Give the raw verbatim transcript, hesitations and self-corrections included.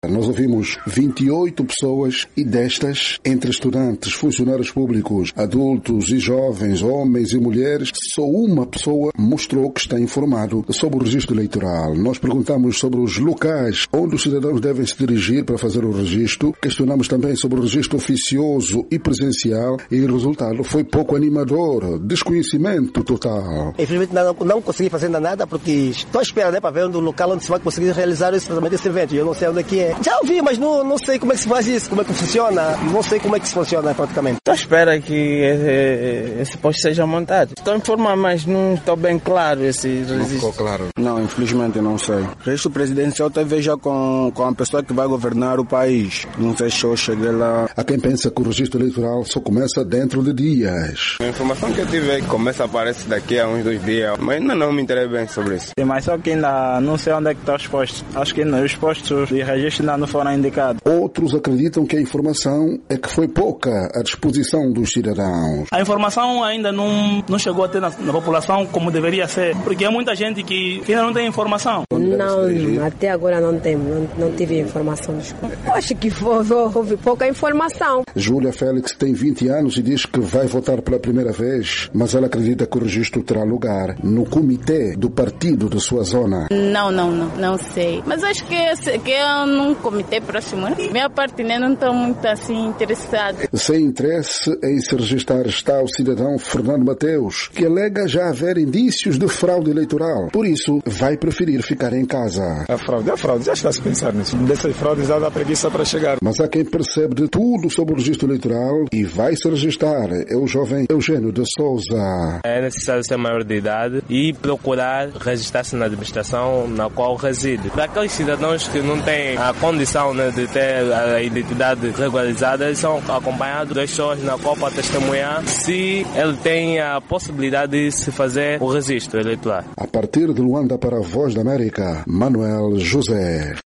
Nós ouvimos vinte e oito pessoas e destas, entre estudantes, funcionários públicos, adultos e jovens, homens e mulheres, só uma pessoa mostrou que está informado sobre o registro eleitoral. Nós perguntamos sobre os locais onde os cidadãos devem se dirigir para fazer o registro. Questionamos também sobre o registro oficioso e presencial e o resultado foi pouco animador, desconhecimento total. Infelizmente não, não consegui fazer nada porque estou à espera, né, para ver onde o local onde se vai conseguir realizar esse, esse evento. Eu não sei onde é que é. Já ouvi, mas não, não sei como é que se faz isso, como é que funciona. Não sei como é que se funciona praticamente. Estou à espera que esse, esse posto seja montado. Estou a informar, mas não estou bem claro esse registro. Não ficou claro? Não, infelizmente não sei. O registro presidencial tem a ver já com, com a pessoa que vai governar o país. Não sei se eu cheguei lá. Há quem pensa que o registro eleitoral só começa dentro de dias. A informação que eu tive é que começa a aparecer daqui a uns dois dias, mas ainda não me interessa bem sobre isso. Sim, mas só que ainda não sei onde é que estão os postos. Acho que não, os postos de registro ainda não foram indicados. Outros acreditam que a informação é que foi pouca à disposição dos cidadãos. A informação ainda não, não chegou até na, na população como deveria ser, porque há muita gente que, que ainda não tem informação. Não, até agora não tem, não, não tive informação. Eu acho que houve pouca informação. Júlia Félix tem vinte anos e diz que vai votar pela primeira vez, mas ela acredita que o registro terá lugar no comitê do partido de sua zona. Não, não, não, não sei. Mas acho que, que é num comitê próximo. Minha parte né, não estou muito assim interessada. Sem interesse em se registrar está o cidadão Fernando Mateus, que alega já haver indícios de fraude eleitoral. Por isso, vai preferir ficar em casa. A fraude, a fraude, já está a se pensar nisso. Dessas fraudes já dá preguiça para chegar. Mas há quem percebe de tudo sobre o registro eleitoral e vai se registrar. É o jovem Eugênio de Souza. É necessário ser maior de idade e procurar registrar-se na administração na qual reside. Para aqueles cidadãos que não têm a condição né, de ter a identidade regularizada, eles são acompanhados das pessoas na qual para testemunhar se ele tem a possibilidade de se fazer o registro eleitoral. A partir de Luanda para a Voz da América, Manuel José.